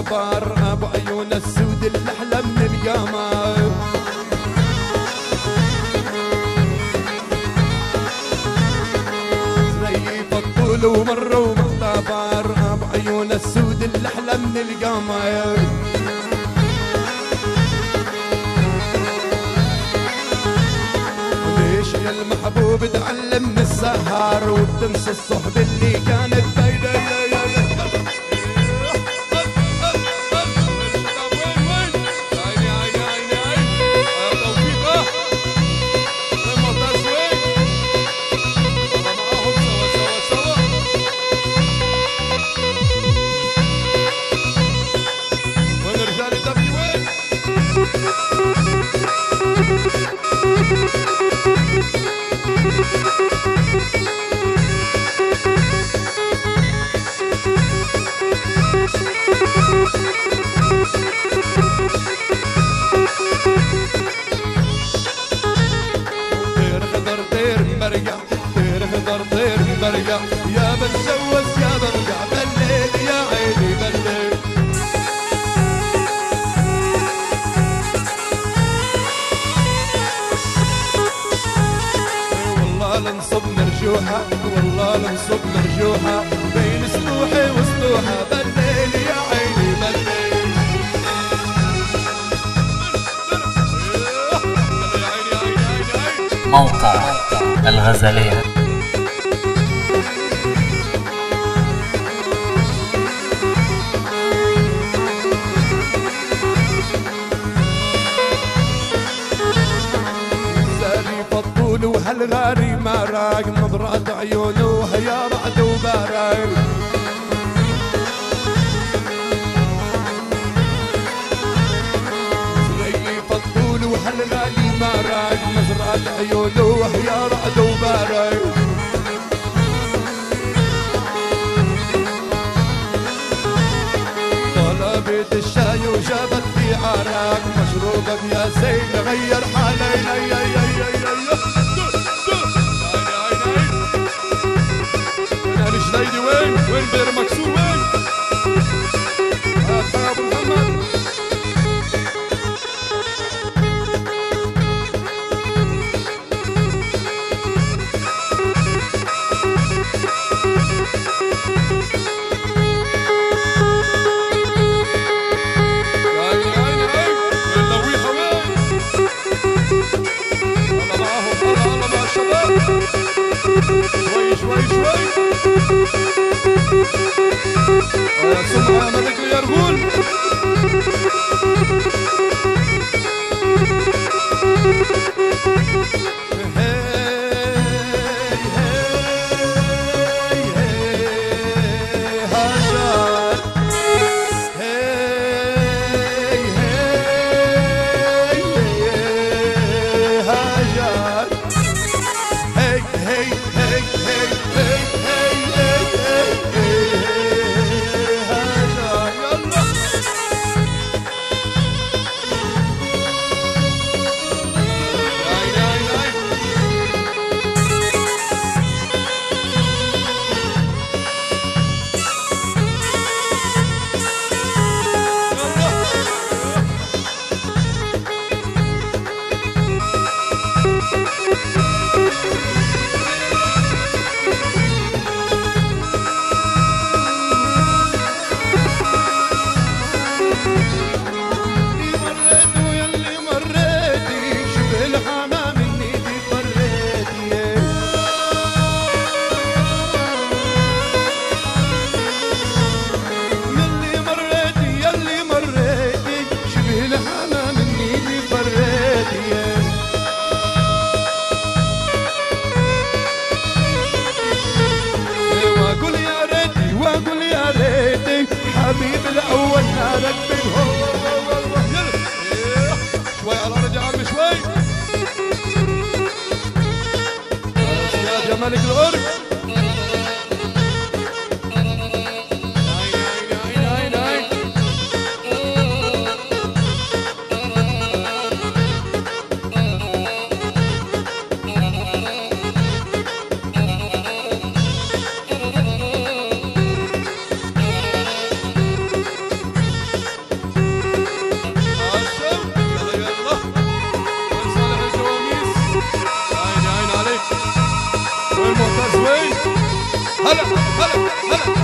الطبر، ابو عيون السود الاحلى من القمر. زيف الطول ومر ومختبر، ابو عيون السود الاحلى من القمر. ليش يا المحبوب تعلمني السهر وتنسى الصحبة اللي كانت بينا؟ برجع يا بتجوز يا برجع بالليل يا عيني بالليل. والله لنصب مرجوحة والله لنصب مرجوحة بين سطوحي وسطوحة بالليل يا عيني بالليل. موقع الغزالية. وهالغاري مراق نظرة عيونه يا رعد وبراق. زريف الطول وهالغالي مراق نظرة عيونه يا رعد وبراق. طلبت الشاي وجابت لي عراق مشروبك يا زين غير حالي. رجليدي وين بير مكسور وين؟ هات ابو محمد. وين لويحه وين؟ الله معاهم الله مع الشباب. شوي سمعة ملك اليرغول. حبيب الاول نارك بالهو. شوي على رجع عمي شوي يا جمالك الأرض. وين معتز وين؟ هلا هلا هلا.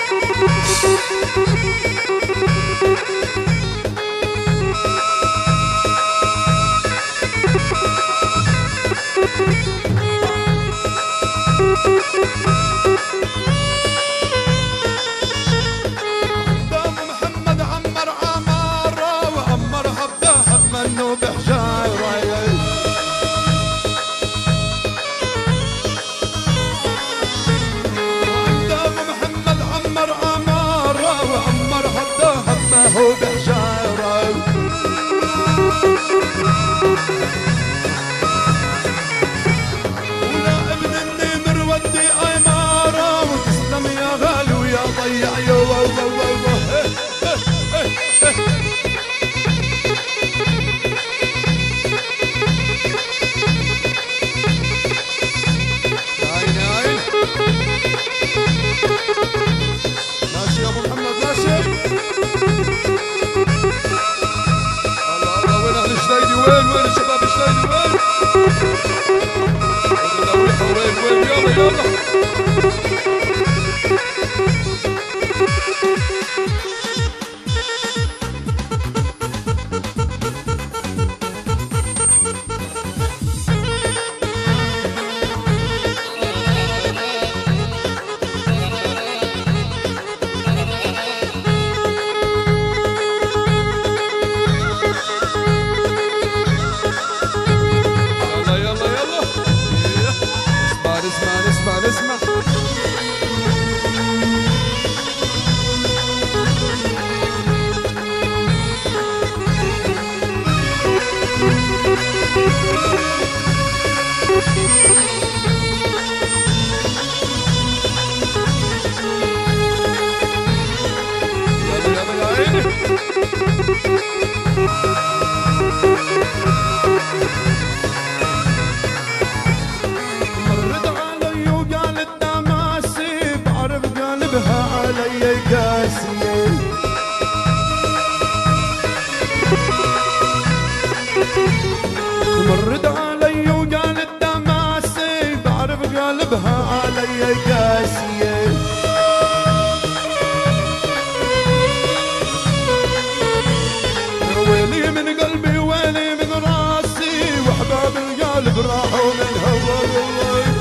مرد علي وقالت دماسي بعرف قلبها علي قاسية ويلي من قلبي ويلي من راسي وحباب القلب راحوا من هواي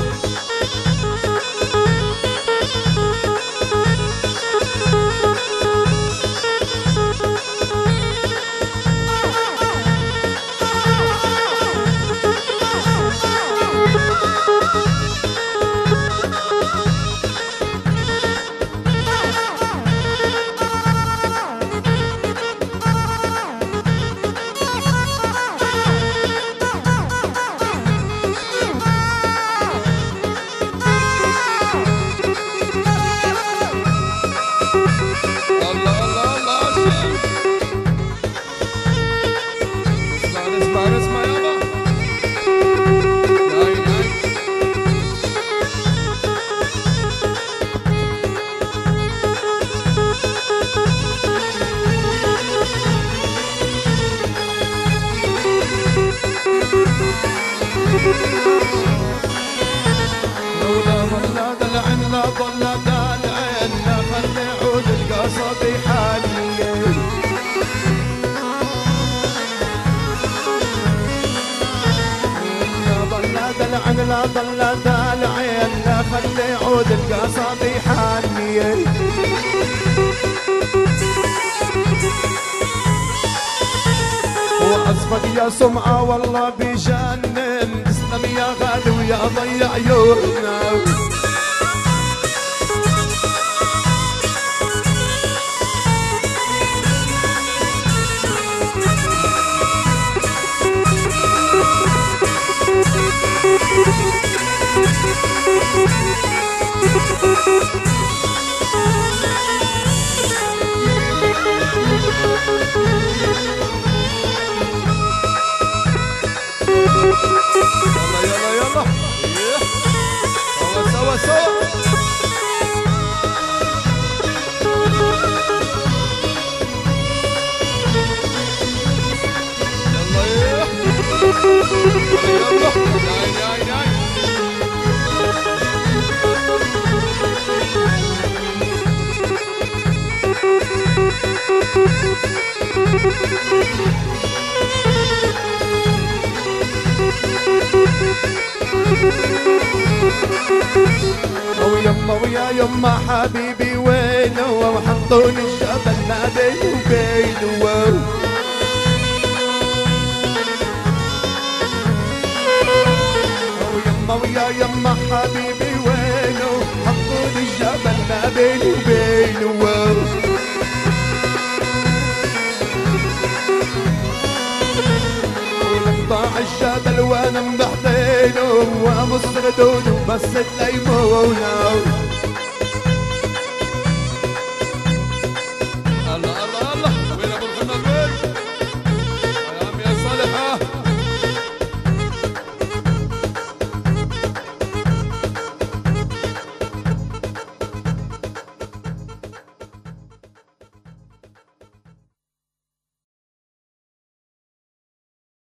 ضل دالعين خلي عود القصب يحني لا ضل دالعين خلي عود القصب يحني وعزفك يا سمعة والله بيجنن تسلم يا غالي ويا ضيع عيوننا يلا يلا يلا سوا سوا يلا يلا ويما ويا يما حبيبي وينه وحطوني الجبل ما بيني وبينه ويما ويا يما حبيبي وينه حطوني الجبل ما بيني وبينه ضاع الجبل وانا مبحثينه وامص ردوده بس الليمونه